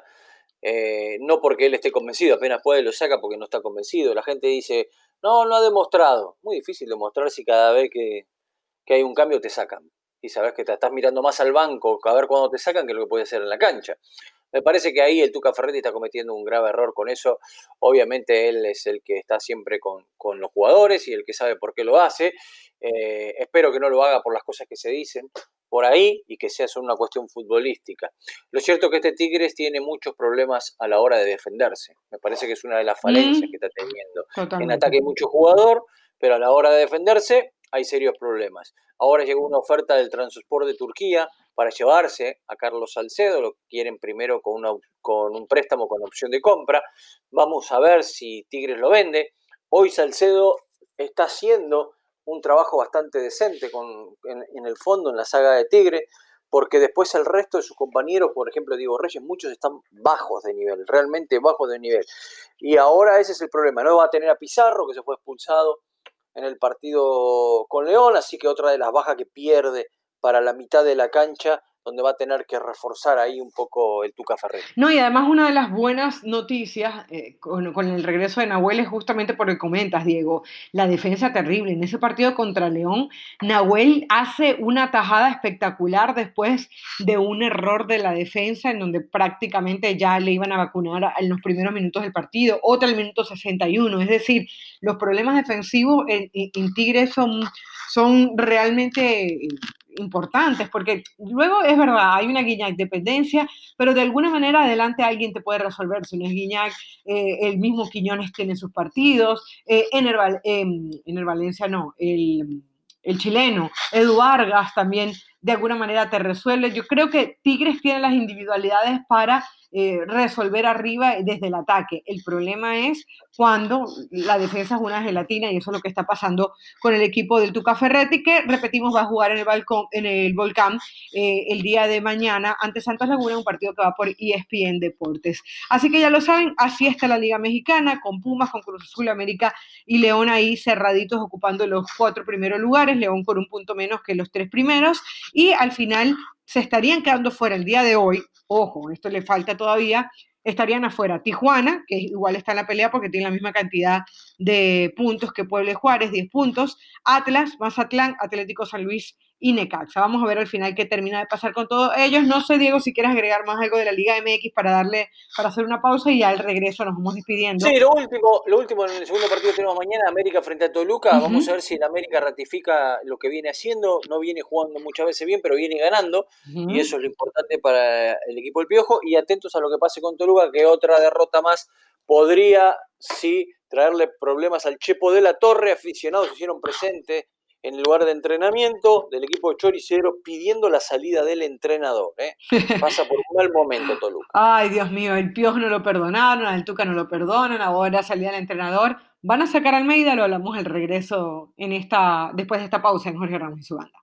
Eh, no porque él esté convencido, apenas puede lo saca porque no está convencido. La gente dice, no, no ha demostrado. Muy difícil demostrar si cada vez que, que hay un cambio te sacan. Y sabes que te estás mirando más al banco a ver cuándo te sacan que lo que puede hacer en la cancha. Me parece que ahí el Tuca Ferretti está cometiendo un grave error con eso. Obviamente él es el que está siempre con, con los jugadores y el que sabe por qué lo hace. Eh, espero que no lo haga por las cosas que se dicen por ahí y que sea solo una cuestión futbolística. Lo cierto es que este Tigres tiene muchos problemas a la hora de defenderse. Me parece que es una de las falencias mm, que está teniendo. Totalmente. En ataque hay mucho jugador, pero a la hora de defenderse hay serios problemas. Ahora llegó una oferta del Trabzonspor de Turquía para llevarse a Carlos Salcedo. Lo quieren primero con, una, con un préstamo con opción de compra. Vamos a ver si Tigres lo vende. Hoy Salcedo está haciendo un trabajo bastante decente con, en, en el fondo, en la saga de Tigre, porque después el resto de sus compañeros, por ejemplo Diego Reyes, muchos están bajos de nivel, realmente bajos de nivel. Y ahora ese es el problema, no va a tener a Pizarro, que se fue expulsado en el partido con León, así que otra de las bajas que pierde para la mitad de la cancha, donde va a tener que reforzar ahí un poco el Tuca Ferretti. No, y además una de las buenas noticias eh, con, con el regreso de Nahuel es justamente por lo que comentas, Diego, la defensa terrible. En ese partido contra León, Nahuel hace una tajada espectacular después de un error de la defensa en donde prácticamente ya le iban a vacunar en los primeros minutos del partido, otra al minuto sesenta y uno. Es decir, los problemas defensivos en, en, en Tigres son, son realmente importantes, porque luego es verdad, hay una Guiñac dependencia, pero de alguna manera adelante alguien te puede resolver. Si no es Guiñac, eh, el mismo Quiñones tiene sus partidos, eh, Ener, eh, Ener Valencia no, el, el chileno, Edu Vargas también de alguna manera te resuelve. Yo creo que Tigres tiene las individualidades para eh, resolver arriba desde el ataque. El problema es cuando la defensa es una gelatina, y eso es lo que está pasando con el equipo del Tuca Ferretti, que, repetimos, va a jugar en el, balcón, en el Volcán eh, el día de mañana ante Santos Laguna, un partido que va por E S P N Deportes. Así que ya lo saben, así está la Liga Mexicana, con Pumas, con Cruz Azul, América y León ahí cerraditos ocupando los cuatro primeros lugares, León con un punto menos que los tres primeros, y al final se estarían quedando fuera el día de hoy, ojo, esto le falta todavía, estarían afuera Tijuana, que igual está en la pelea porque tiene la misma cantidad de puntos que Puebla y Juárez, diez puntos, Atlas, Mazatlán, Atlético San Luis y Necaxa. Vamos a ver al final qué termina de pasar con todos ellos. No sé, Diego, si quieres agregar más algo de la Liga M X para darle, para hacer una pausa y ya al regreso nos vamos despidiendo. Sí, lo último, lo último en el segundo partido que tenemos mañana, América frente a Toluca. Uh-huh. Vamos a ver si el América ratifica lo que viene haciendo. No viene jugando muchas veces bien, pero viene ganando. Uh-huh. Y eso es lo importante para el equipo del Piojo. Y atentos a lo que pase con Toluca, que otra derrota más podría, sí, traerle problemas al Chepo de la Torre. Aficionados se hicieron presentes en el lugar de entrenamiento del equipo choricero pidiendo la salida del entrenador. ¿eh? Pasa por un mal momento Toluca. Ay, Dios mío, el Piojo no lo perdonaron, al Tuca no lo perdonan, ahora salida del entrenador. ¿Van a sacar a Almeida? Lo hablamos al regreso en esta, después de esta pausa en Jorge Ramos y su banda.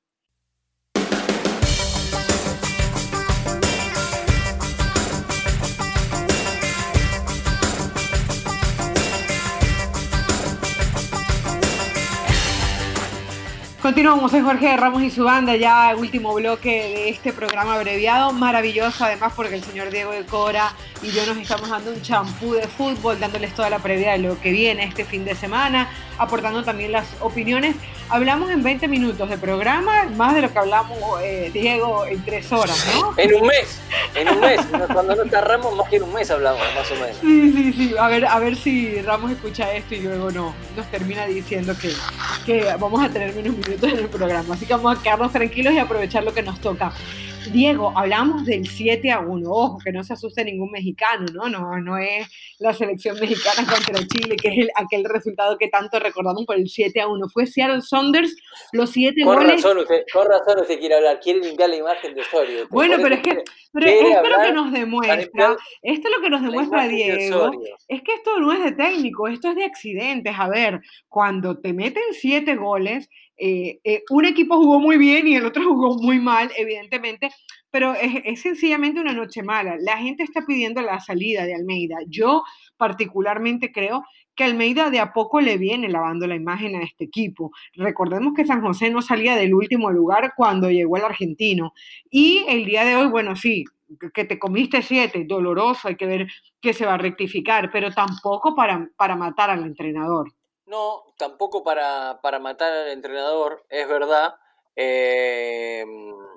Continuamos, soy Jorge Ramos y su banda, ya último bloque de este programa abreviado, maravilloso además porque el señor Diego de Cora y yo nos estamos dando un champú de fútbol, dándoles toda la previa de lo que viene este fin de semana, aportando también las opiniones. Hablamos en veinte minutos de programa, más de lo que hablamos, eh, Diego, en tres horas, ¿no? En un mes, en un mes, cuando no cerramos, más que en un mes hablamos, más o menos. Sí, sí, sí, a ver, a ver si Ramos escucha esto y luego no, nos termina diciendo que, que vamos a tener menos minutos en el programa, así que vamos a quedarnos tranquilos y aprovechar lo que nos toca. Diego, hablamos del siete a uno, ojo, que no se asuste ningún mexicano, ¿no? No, no es la selección mexicana contra Chile, que es el, aquel resultado que tanto recordamos por el siete a uno. Fue Seattle Sounders, los siete con goles... Razón usted, con razón usted quiere hablar, quiere limpiar la imagen de Osorio. Usted. Bueno, pero es que pero esto es lo que nos demuestra, esto es lo que nos demuestra Diego, es que esto no es de técnico, esto es de accidentes. A ver, cuando te meten siete goles, Eh, eh, un equipo jugó muy bien y el otro jugó muy mal, evidentemente, pero es, es sencillamente una noche mala. La gente está pidiendo la salida de Almeida. Yo particularmente creo que Almeida de a poco le viene lavando la imagen a este equipo. Recordemos que San José no salía del último lugar cuando llegó el argentino. Y el día de hoy, bueno, sí, que te comiste siete, doloroso, hay que ver qué se va a rectificar, pero tampoco para, para matar al entrenador. No, tampoco para, para matar al entrenador, es verdad. Eh,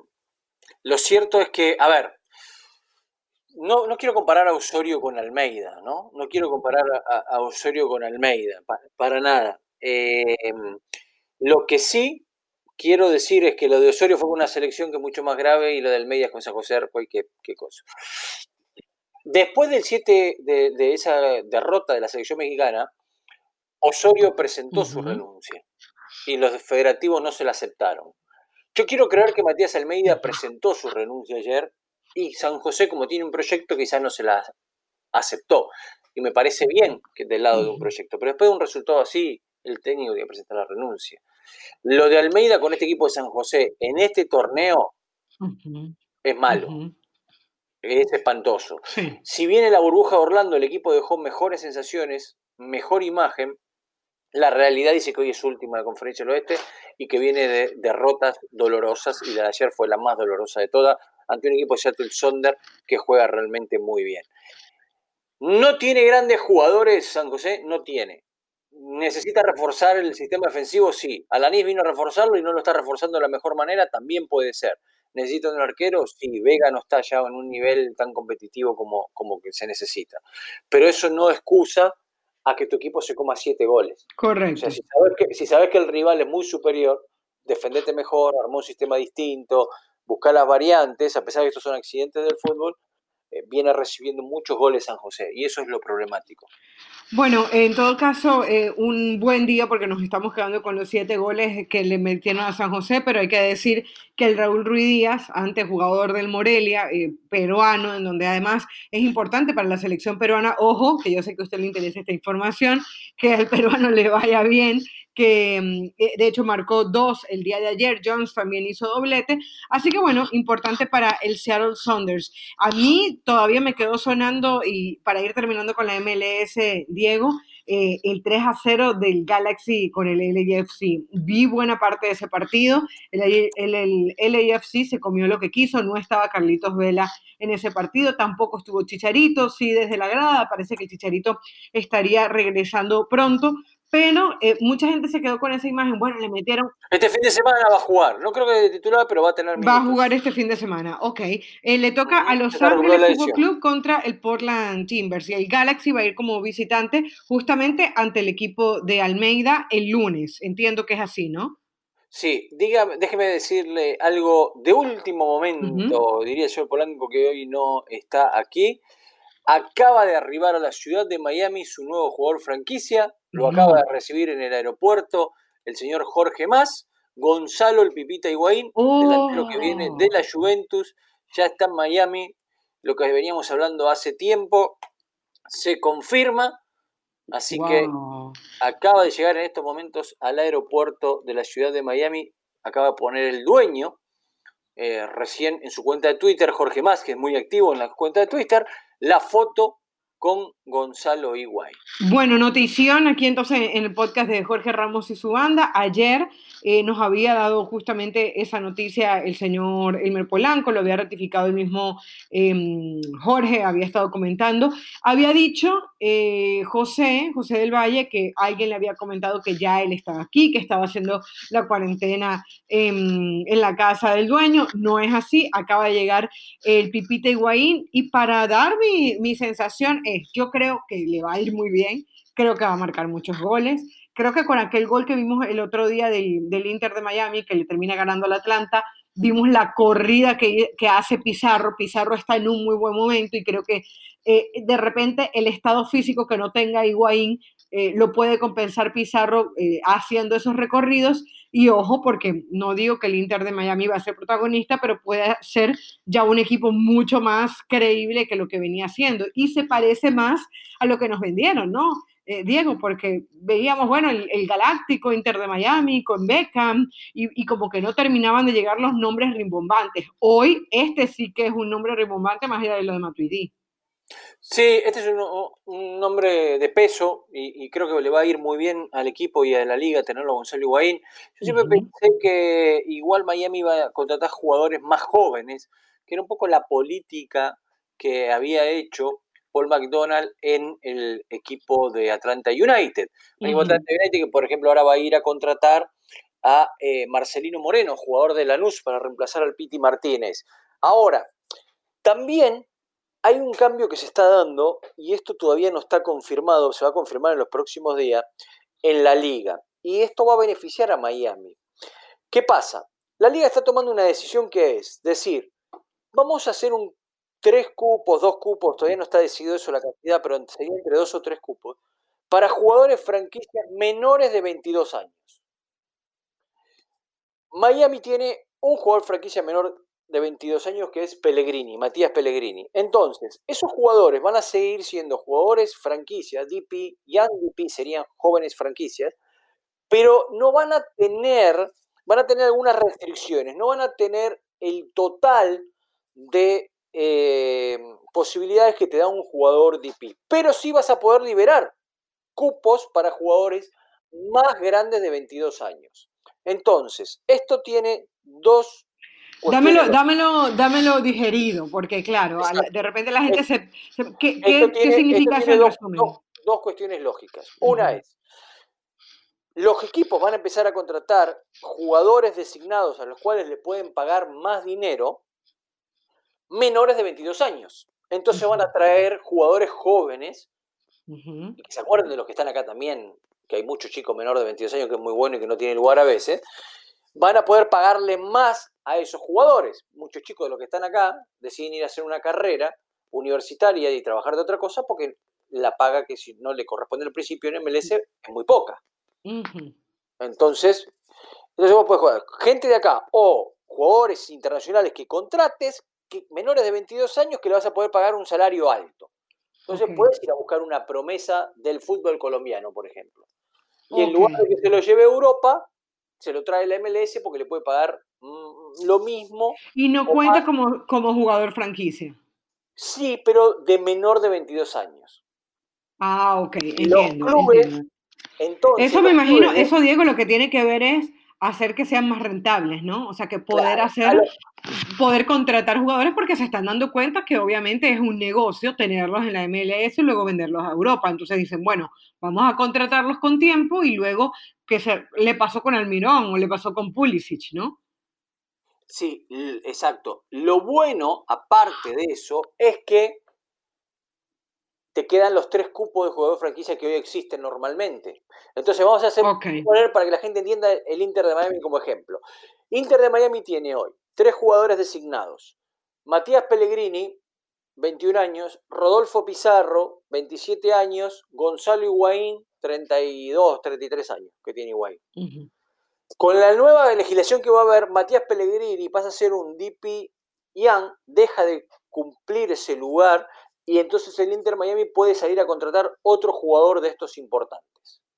lo cierto es que, a ver, no, no quiero comparar a Osorio con Almeida, ¿no? No quiero comparar a, a Osorio con Almeida, para, para nada. Eh, lo que sí quiero decir es que lo de Osorio fue una selección que es mucho más grave y lo de Almeida es con San José Arcoy, qué, qué cosa. Después del siete, de, de esa derrota de la selección mexicana, Osorio presentó uh-huh. su renuncia y los federativos no se la aceptaron. Yo quiero creer que Matías Almeida presentó su renuncia ayer y San José, como tiene un proyecto, quizás no se la aceptó. Y me parece bien que del lado uh-huh. de un proyecto, pero después de un resultado así, el técnico tiene que presentar la renuncia. Lo de Almeida con este equipo de San José en este torneo uh-huh. es malo. Uh-huh. Es espantoso. Sí. Si bien en la burbuja de Orlando el equipo dejó mejores sensaciones, mejor imagen, la realidad dice que hoy es última de la Conferencia del Oeste y que viene de derrotas dolorosas, y la de ayer fue la más dolorosa de todas, ante un equipo de Seattle Sounders que juega realmente muy bien. No tiene grandes jugadores San José, no tiene. ¿Necesita reforzar el sistema defensivo? Sí. Alanis vino a reforzarlo y no lo está reforzando de la mejor manera, también puede ser. ¿Necesita un arquero? Sí. Vega no está ya en un nivel tan competitivo como, como que se necesita. Pero eso no excusa a que tu equipo se coma siete goles. Correcto. O sea, si sabes que, si sabes que el rival es muy superior, defendete mejor, armó un sistema distinto, busca las variantes, a pesar de que estos son accidentes del fútbol, eh, viene recibiendo muchos goles San José, y eso es lo problemático. Bueno, en todo caso, eh, un buen día porque nos estamos quedando con los siete goles que le metieron a San José, pero hay que decir que el Raúl Ruiz Díaz, antes jugador del Morelia, eh, peruano, en donde además es importante para la selección peruana, ojo, que yo sé que a usted le interesa esta información, que al peruano le vaya bien, que de hecho marcó dos el día de ayer, Jones también hizo doblete, así que bueno, importante para el Seattle Sounders. A mí todavía me quedó sonando, y para ir terminando con la M L S, Diego, eh, el tres a cero del Galaxy con el L A F C. Vi buena parte de ese partido, el, el, el L A F C se comió lo que quiso, no estaba Carlitos Vela en ese partido, tampoco estuvo Chicharito, sí desde la grada, parece que Chicharito estaría regresando pronto, pero eh, mucha gente se quedó con esa imagen. Bueno, le metieron... Este fin de semana va a jugar, no creo que de titular, pero va a tener minutos. Va a jugar este fin de semana, ok. Eh, le toca uh-huh. a Los Ángeles Fútbol Club contra el Portland Timbers, y el Galaxy va a ir como visitante justamente ante el equipo de Almeida el lunes. Entiendo que es así, ¿no? Sí, dígame, déjeme decirle algo de último momento, uh-huh. diría yo, Polanco, que hoy no está aquí. Acaba de arribar a la ciudad de Miami su nuevo jugador franquicia, lo uh-huh. acaba de recibir en el aeropuerto el señor Jorge Mas, Gonzalo el Pipita Higuaín, oh. delantero que viene de la Juventus, ya está en Miami, lo que veníamos hablando hace tiempo, se confirma, así wow. que acaba de llegar en estos momentos al aeropuerto de la ciudad de Miami, acaba de poner el dueño, eh, recién en su cuenta de Twitter, Jorge Mas, que es muy activo en la cuenta de Twitter, la foto con Gonzalo Higuaín. Bueno, notición aquí entonces en el podcast de Jorge Ramos y su banda. Ayer eh, nos había dado justamente esa noticia el señor Elmer Polanco, lo había ratificado el mismo eh, Jorge, había estado comentando. Había dicho eh, José, José del Valle, que alguien le había comentado que ya él estaba aquí, que estaba haciendo la cuarentena eh, en la casa del dueño. No es así, acaba de llegar el Pipita Higuaín y para dar mi, mi sensación es, yo creo que le va a ir muy bien, creo que va a marcar muchos goles, creo que con aquel gol que vimos el otro día del, del Inter de Miami, que le termina ganando al Atlanta, vimos la corrida que, que hace Pizarro, Pizarro está en un muy buen momento y creo que eh, de repente el estado físico que no tenga Higuaín eh, lo puede compensar Pizarro eh, haciendo esos recorridos. Y ojo, porque no digo que el Inter de Miami va a ser protagonista, pero puede ser ya un equipo mucho más creíble que lo que venía haciendo. Y se parece más a lo que nos vendieron, ¿no? Eh, Diego, porque veíamos, bueno, el, el Galáctico Inter de Miami con Beckham y, y como que no terminaban de llegar los nombres rimbombantes. Hoy este sí que es un nombre rimbombante más allá de lo de Matuidi. Sí, este es un, un nombre de peso y, y creo que le va a ir muy bien al equipo y a la liga tenerlo a Gonzalo Higuaín. Yo siempre uh-huh. pensé que igual Miami iba a contratar jugadores más jóvenes, que era un poco la política que había hecho Paul McDonald en el equipo de Atlanta United. Uh-huh. El Atlanta United que, por ejemplo, ahora va a ir a contratar a eh, Marcelino Moreno, jugador de Lanús, para reemplazar al Piti Martínez. Ahora, también hay un cambio que se está dando, y esto todavía no está confirmado, se va a confirmar en los próximos días, en la liga. Y esto va a beneficiar a Miami. ¿Qué pasa? La liga está tomando una decisión que es decir, vamos a hacer un tres cupos, dos cupos, todavía no está decidido eso la cantidad, pero sería entre dos o tres cupos, para jugadores franquicias menores de veintidós años. Miami tiene un jugador franquicia menor de veintidós años que es Pellegrini, Matías Pellegrini. Entonces, esos jugadores van a seguir siendo jugadores franquicias, D P, Young D P serían jóvenes franquicias, pero no van a tener, van a tener algunas restricciones, no van a tener el total de eh, posibilidades que te da un jugador D P, pero sí vas a poder liberar cupos para jugadores más grandes de veintidós años. Entonces, esto tiene dos Dámelo, dámelo, dámelo digerido, porque claro, la, de repente la gente se... se ¿qué, qué, tiene, ¿Qué significa eso en dos, resumen? Dos, dos cuestiones lógicas. Una uh-huh. es, los equipos van a empezar a contratar jugadores designados a los cuales le pueden pagar más dinero menores de veintidós años. Entonces uh-huh. van a traer jugadores jóvenes, uh-huh. y que se acuerden de los que están acá también, que hay muchos chicos menores de veintidós años que es muy bueno y que no tiene lugar a veces, van a poder pagarle más a esos jugadores. Muchos chicos de los que están acá deciden ir a hacer una carrera universitaria y trabajar de otra cosa porque la paga que si no le corresponde al principio en M L S es muy poca. Uh-huh. Entonces, entonces vos podés jugar gente de acá o jugadores internacionales que contrates, que menores de veintidós años que le vas a poder pagar un salario alto. Entonces okay. puedes ir a buscar una promesa del fútbol colombiano, por ejemplo. Y okay. en lugar de que se lo lleve a Europa, se lo trae la M L S porque le puede pagar mm, lo mismo. Y no cuenta como, como jugador franquicia. Sí, pero de menor de veintidós años. Ah, ok, entiendo. Los clubes, entiendo. Entonces, eso me imagino, clubes, eso Diego, lo que tiene que ver es hacer que sean más rentables, ¿no? O sea, que poder claro, hacer, lo... poder contratar jugadores porque se están dando cuenta que obviamente es un negocio tenerlos en la M L S y luego venderlos a Europa. Entonces dicen, bueno, vamos a contratarlos con tiempo y luego que se, le pasó con Almirón o le pasó con Pulisic, ¿no? Sí, exacto. Lo bueno, aparte de eso, es que te quedan los tres cupos de jugador franquicia que hoy existen normalmente. Entonces vamos a hacer okay. poner para que la gente entienda el Inter de Miami como ejemplo. Inter de Miami tiene hoy tres jugadores designados. Matías Pellegrini, veintiún años, Rodolfo Pizarro, veintisiete años, Gonzalo Higuaín, treinta y dos, treinta y tres años que tiene Higuaín. Uh-huh. Con la nueva legislación que va a haber, Matías Pellegrini pasa a ser un D P Young, deja de cumplir ese lugar y entonces el Inter Miami puede salir a contratar otro jugador de estos importantes.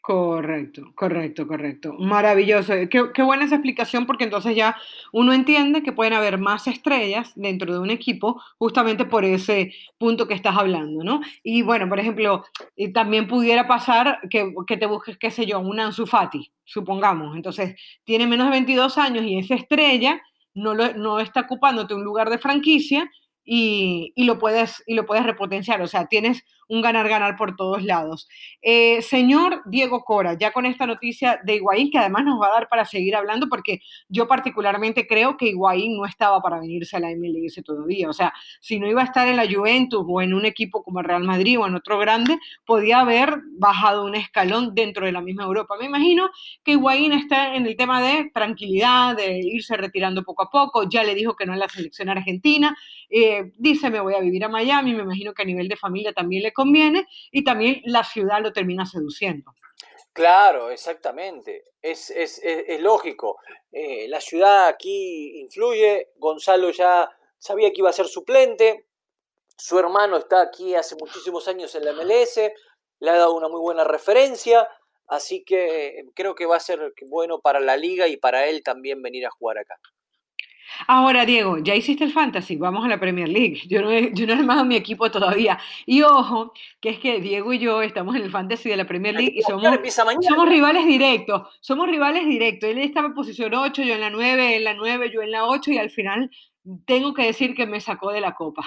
Correcto, correcto, correcto. Maravilloso. Qué, qué buena esa explicación porque entonces ya uno entiende que pueden haber más estrellas dentro de un equipo justamente por ese punto que estás hablando, ¿no? Y bueno, por ejemplo, eh, también pudiera pasar que, que te busques, qué sé yo, un Ansu Fati, supongamos. Entonces, tiene menos de veintidós años y esa estrella no, lo- no está ocupándote un lugar de franquicia y, y lo puedes, y lo puedes repotenciar. O sea, tienes un ganar-ganar por todos lados. Eh, señor Diego Cora, ya con esta noticia de Higuaín, que además nos va a dar para seguir hablando, porque yo particularmente creo que Higuaín no estaba para venirse a la M L S todavía. O sea, si no iba a estar en la Juventus o en un equipo como el Real Madrid o en otro grande, podía haber bajado un escalón dentro de la misma Europa. Me imagino que Higuaín está en el tema de tranquilidad, de irse retirando poco a poco. Ya le dijo que no en la selección argentina. Eh, dice, me voy a vivir a Miami. Me imagino que a nivel de familia también le conviene y también la ciudad lo termina seduciendo. Claro, exactamente. Es, es, es, es lógico. Eh, la ciudad aquí influye. Gonzalo ya sabía que iba a ser suplente. Su hermano está aquí hace muchísimos años en la M L S. Le ha dado una muy buena referencia. Así que creo que va a ser bueno para la liga y para él también venir a jugar acá. Ahora, Diego, ya hiciste el fantasy, vamos a la Premier League. Yo no he, yo no he armado mi equipo todavía. Y ojo, que es que Diego y yo estamos en el fantasy de la Premier El League y Liga Mundial somos, empieza somos mañana. rivales directos. Somos rivales directos. Él estaba en posición ocho, yo en la nueve, en la nueve, yo en la ocho y al final tengo que decir que me sacó de la copa.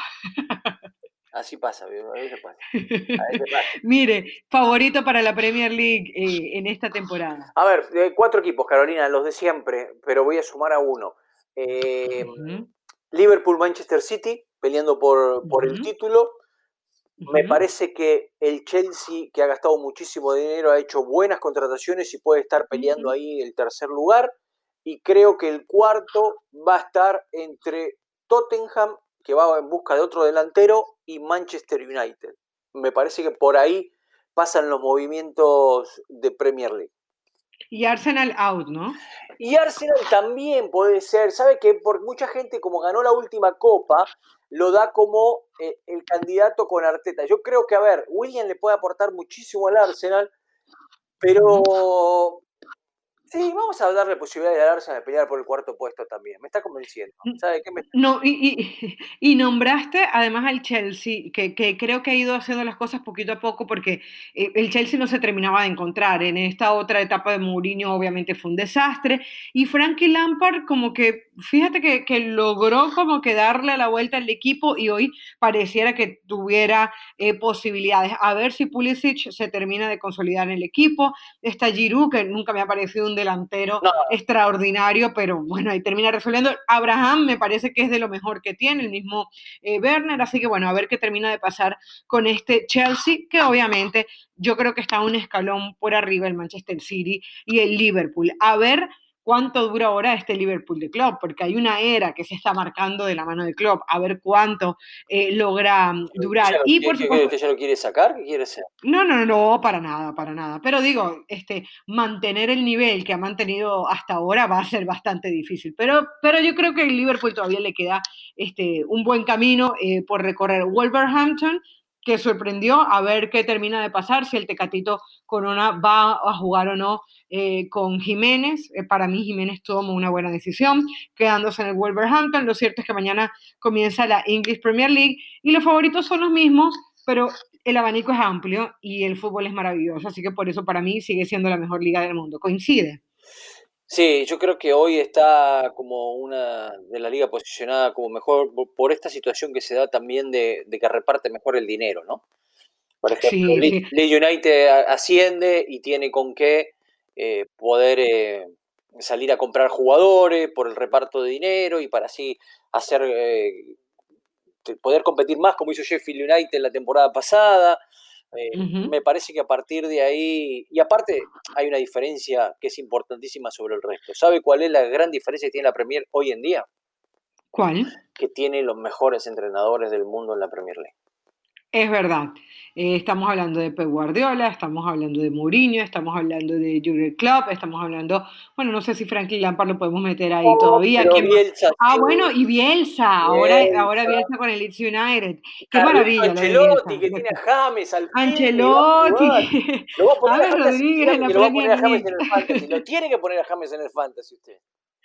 Así pasa, a veces pasa. A veces pasa. Mire, favorito para la Premier League eh, en esta temporada. A ver, eh, cuatro equipos, Carolina, los de siempre, pero voy a sumar a uno. Eh, Ujú, Liverpool-Manchester City, peleando por, por el ujú, título. Me ujú, parece que el Chelsea, que ha gastado muchísimo dinero, ha hecho buenas contrataciones y puede estar peleando ujú. ahí el tercer lugar. Y creo que el cuarto va a estar entre Tottenham, que va en busca de otro delantero, y Manchester United. Me parece que por ahí pasan los movimientos de Premier League. Y Arsenal out, ¿no? Y Arsenal también puede ser, ¿sabe? Que por mucha gente, como ganó la última copa, lo da como eh, el candidato con Arteta. Yo creo que, a ver, William le puede aportar muchísimo al Arsenal, Ujú. pero sí, vamos a darle posibilidades al Arsenal de pelear por el cuarto puesto también. Me está convenciendo. ¿Sabe qué? Me... No, y, y, y nombraste además al Chelsea, que, que creo que ha ido haciendo las cosas poquito a poco porque eh, el Chelsea no se terminaba de encontrar. En esta otra etapa de Mourinho obviamente fue un desastre. Y Frankie Lampard como que, fíjate que, que logró como que darle la vuelta al equipo y hoy pareciera que tuviera eh, posibilidades. A ver si Pulisic se termina de consolidar en el equipo. Está Giroud, que nunca me ha parecido un delantero No, extraordinario, pero bueno, ahí termina resolviendo. Abraham me parece que es de lo mejor que tiene, el mismo eh, Werner, así que bueno, a ver qué termina de pasar con este Chelsea, que obviamente yo creo que está un escalón por arriba el Manchester City y el Liverpool. A ver cuánto dura ahora este Liverpool de Klopp, porque hay una era que se está marcando de la mano de Klopp, a ver cuánto eh, logra ¿usted ya durar. lo, Y ¿qué, por qué, supuesto, usted ya lo quiere sacar? ¿Qué quiere hacer? no, no, no, no, para nada, para nada. Pero digo, este, mantener el nivel que ha mantenido hasta ahora va a ser bastante difícil. Pero, pero yo creo que el Liverpool todavía le queda este, un buen camino eh, por recorrer. Wolverhampton, que sorprendió a ver qué termina de pasar, si el Tecatito Corona va a jugar o no eh, con Jiménez. Eh, para mí Jiménez tomó una buena decisión, quedándose en el Wolverhampton. Lo cierto es que mañana comienza la English Premier League y los favoritos son los mismos, pero el abanico es amplio y el fútbol es maravilloso, así que por eso para mí sigue siendo la mejor liga del mundo. ¿Coincide? Sí, yo creo que hoy está como una de la liga posicionada como mejor por esta situación que se da también de, de que reparte mejor el dinero, ¿no? Por ejemplo, Sí, Leeds sí. United asciende y tiene con qué eh, poder eh, salir a comprar jugadores por el reparto de dinero y para así hacer eh, poder competir más como hizo Sheffield United la temporada pasada. Eh, Uh-huh. me parece que a partir de ahí, y aparte hay una diferencia que es importantísima sobre el resto. ¿Sabe cuál es la gran diferencia que tiene la Premier hoy en día? ¿Cuál? Que tiene los mejores entrenadores del mundo en la Premier League. Es verdad, Eh, estamos hablando de Pep Guardiola, estamos hablando de Mourinho, estamos hablando de Jürgen Klopp, estamos hablando, bueno, no sé si Franklin Lampard lo podemos meter ahí Oh, todavía. pero ¿Quién más? Bielsa, Ah, sí, bueno, y Bielsa, ahora, ahora Bielsa. Bielsa con el Leeds United. Qué Carleto maravilla lo de Bielsa. Ancelotti, que tiene a James al fin y va a Ancelotti, jugar. Lo va a poner a James Fantasy, Rodríguez en dígame la que lo va a Premier poner a James League. en el Fantasy. Lo tiene que poner a James en el Fantasy usted.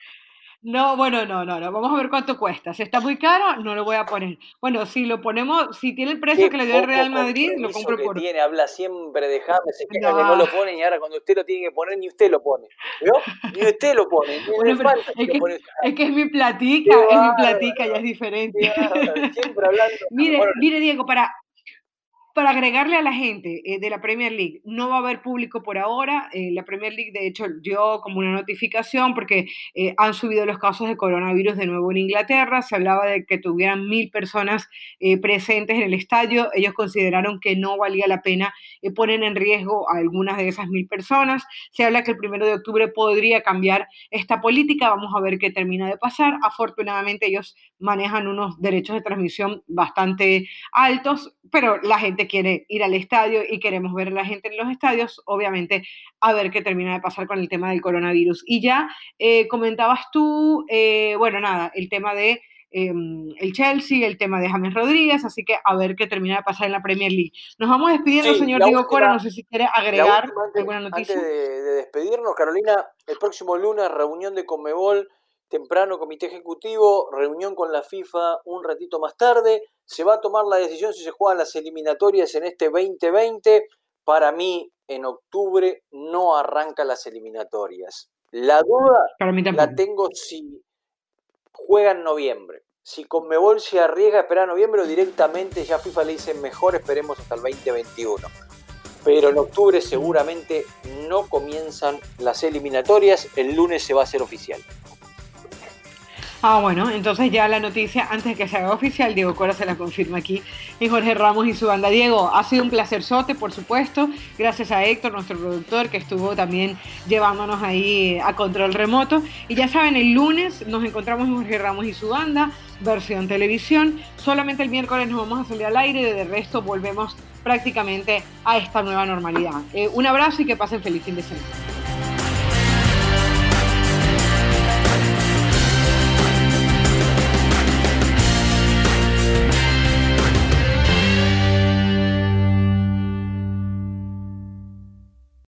No, bueno, no, no, no. Vamos a ver cuánto cuesta. Si está muy caro, no lo voy a poner. Bueno, si lo ponemos, si tiene el precio Qué que le dio el poco Real Madrid, lo compromiso compro que por. tiene, habla siempre de James, se queja que no No. lo ponen y ahora cuando usted lo tiene que poner, ni usted lo pone. ¿Vio? Ni usted lo pone, ni en Bueno, el pero Fantasy es lo que, pone usted. es que es mi Qué platica, es mi platica, ya es bárbaro, diferente. qué bárbaro, siempre hablando. Mire, Bueno, mire, Diego, para, Para agregarle a la gente eh, de la Premier League, no va a haber público por ahora. Eh, la Premier League, de hecho, dio como una notificación porque eh, han subido los casos de coronavirus de nuevo en Inglaterra. Se hablaba de que tuvieran mil personas eh, presentes en el estadio. Ellos consideraron que no valía la pena eh, poner en riesgo a algunas de esas mil personas. Se habla que el primero de octubre podría cambiar esta política. Vamos a ver qué termina de pasar. Afortunadamente, ellos manejan unos derechos de transmisión bastante altos, pero la gente quiere ir al estadio y queremos ver a la gente en los estadios, obviamente, a ver qué termina de pasar con el tema del coronavirus. Y ya eh, comentabas tú, eh, bueno, nada, el tema de eh, el Chelsea, el tema de James Rodríguez, así que a ver qué termina de pasar en la Premier League. Nos vamos despidiendo, sí, señor la Diego Cora, última, no sé si quiere la agregar última antes, alguna antes noticia. de, de despedirnos, Carolina, el próximo lunes, reunión de Conmebol, temprano comité ejecutivo, reunión con la FIFA un ratito más tarde, se va a tomar la decisión si se juegan las eliminatorias en este veinte veinte. Para mí, en octubre no arrancan las eliminatorias. La duda Para mí la tampoco. tengo si juega en noviembre. Si Conmebol se arriesga a esperar a noviembre o directamente ya FIFA le dice mejor esperemos hasta el veinte veintiuno. Pero en octubre seguramente no comienzan las eliminatorias, el lunes se va a hacer oficial. Ah, bueno, entonces ya la noticia, antes de que se haga oficial, Diego Cora se la confirma aquí en Jorge Ramos y su banda. Diego, ha sido un placerzote, por supuesto. Gracias a Héctor, nuestro productor, que estuvo también llevándonos ahí a control remoto. Y ya saben, el lunes nos encontramos en Jorge Ramos y su banda, versión televisión. Solamente el miércoles nos vamos a salir al aire, de resto volvemos prácticamente a esta nueva normalidad. Eh, un abrazo y que pasen feliz fin de semana.